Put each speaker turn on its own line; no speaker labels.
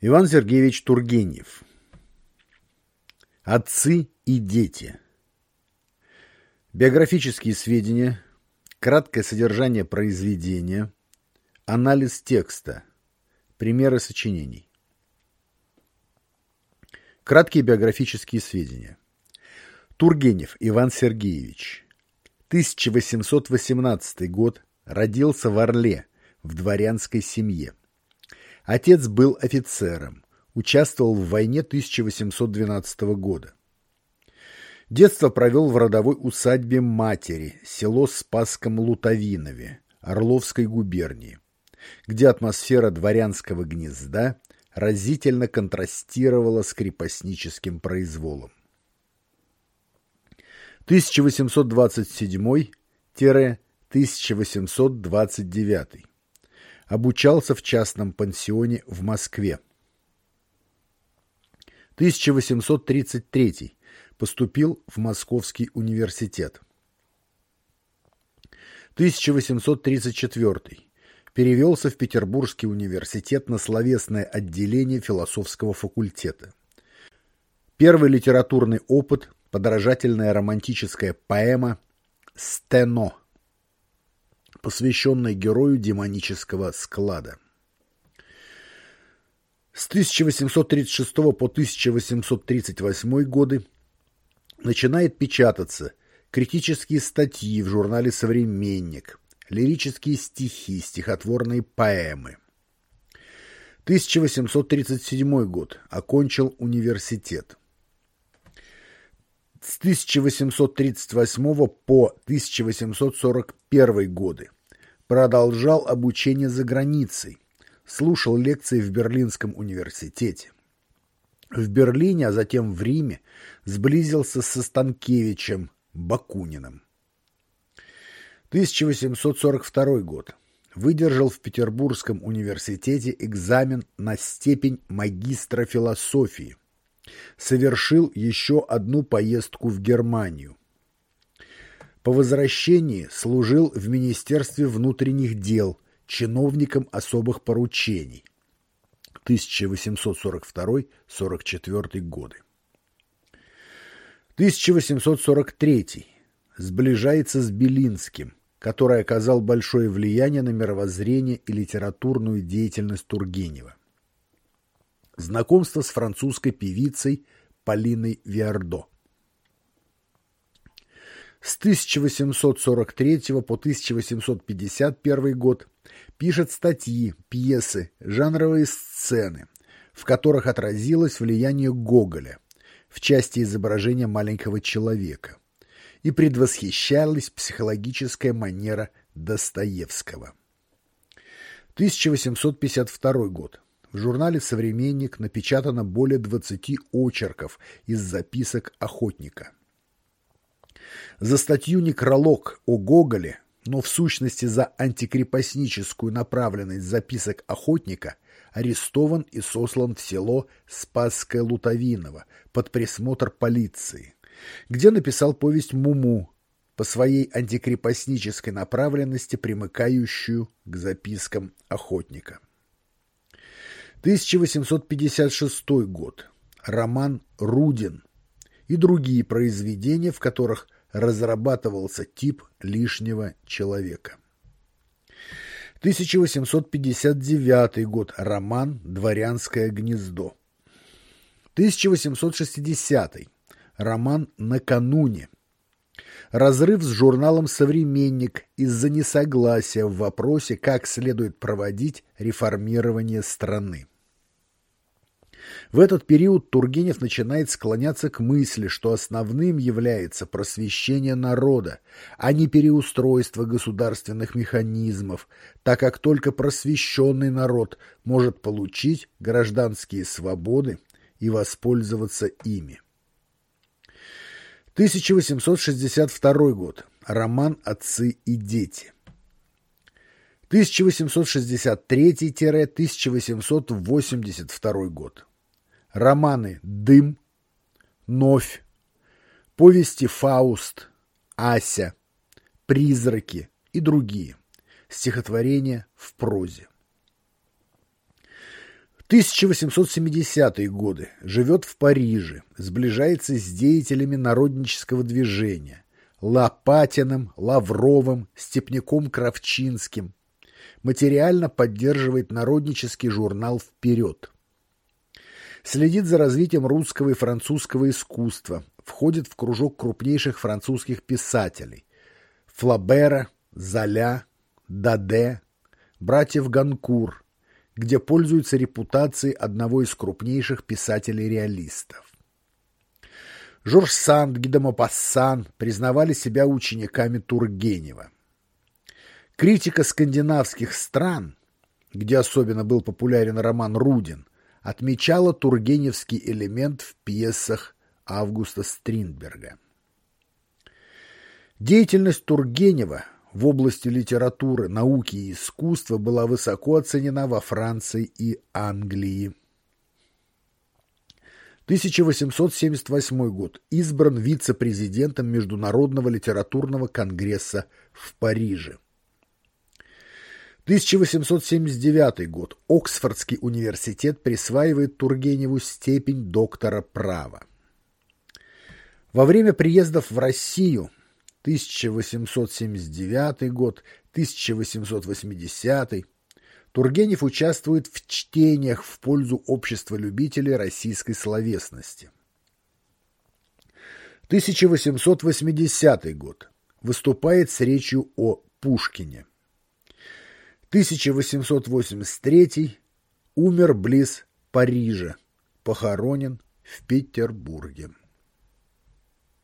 Иван Сергеевич Тургенев. Отцы и дети. Биографические сведения, краткое содержание произведения, анализ текста, примеры сочинений. Краткие биографические сведения. Тургенев Иван Сергеевич. 1818 год. Родился в Орле в дворянской семье. Отец был офицером, участвовал в войне 1812 года. Детство провел в родовой усадьбе матери, село Спасском-Лутовинове, Орловской губернии, где атмосфера дворянского гнезда разительно контрастировала с крепостническим произволом. 1827-1829. Обучался в частном пансионе в Москве. 1833. Поступил в Московский университет. 1834. Перевелся в Петербургский университет на словесное отделение философского факультета. Первый литературный опыт – подражательная романтическая поэма «Стено», посвященная герою демонического склада. С 1836 по 1838 годы начинает печататься критические статьи в журнале «Современник», лирические стихи, стихотворные поэмы. 1837 год. Окончил университет. С 1838 по 1841 годы продолжал обучение за границей, слушал лекции в Берлинском университете. В Берлине, а затем в Риме сблизился со Станкевичем, Бакуниным. 1842 год. Выдержал в Петербургском университете экзамен на степень магистра философии. Совершил еще одну поездку в Германию. По возвращении служил в Министерстве внутренних дел чиновником особых поручений. 1842-44 годы. 1843. Сближается с Белинским, который оказал большое влияние на мировоззрение и литературную деятельность Тургенева. Знакомство с французской певицей Полиной Виардо. С 1843 по 1851 год пишет статьи, пьесы, жанровые сцены, в которых отразилось влияние Гоголя в части изображения маленького человека и предвосхищалась психологическая манера Достоевского. 1852 год. В журнале «Современник» напечатано более 20 очерков из записок охотника. За статью «Некролог о Гоголе», но в сущности за антикрепостническую направленность записок охотника, арестован и сослан в село Спасское Лутовиново под присмотр полиции, где написал повесть «Муму», по своей антикрепостнической направленности примыкающую к запискам охотника. 1856 год. Роман «Рудин» и другие произведения, в которых разрабатывался тип лишнего человека. 1859 год. Роман «Дворянское гнездо». 1860. Роман «Накануне». Разрыв с журналом «Современник» из-за несогласия в вопросе, как следует проводить реформирование страны. В этот период Тургенев начинает склоняться к мысли, что основным является просвещение народа, а не переустройство государственных механизмов, так как только просвещенный народ может получить гражданские свободы и воспользоваться ими. 1862 год. Роман «Отцы и дети». 1863-1882 год. Романы «Дым», «Новь», повести «Фауст», «Ася», «Призраки» и другие. Стихотворения в прозе. 1870-е годы. Живет в Париже. Сближается с деятелями народнического движения. Лопатиным, Лавровым, Степняком-Кравчинским. Материально поддерживает народнический журнал «Вперед». Следит за развитием русского и французского искусства. Входит в кружок крупнейших французских писателей. Флабера, Золя, Даде, братьев Ганкур, где пользуется репутацией одного из крупнейших писателей-реалистов. Жорж Санд, Ги де Мопассан признавали себя учениками Тургенева. Критика скандинавских стран, где особенно был популярен роман «Рудин», отмечала тургеневский элемент в пьесах Августа Стрindберга. Деятельность Тургенева в области литературы, науки и искусства была высоко оценена во Франции и Англии. 1878 год. Избран вице-президентом Международного литературного конгресса в Париже. 1879 год. Оксфордский университет присваивает Тургеневу степень доктора права. Во время приездов в Россию 1879 год, 1880 Тургенев участвует в чтениях в пользу общества любителей российской словесности. 1880 год. Выступает с речью о Пушкине. 1883 умер близ Парижа, похоронен в Петербурге.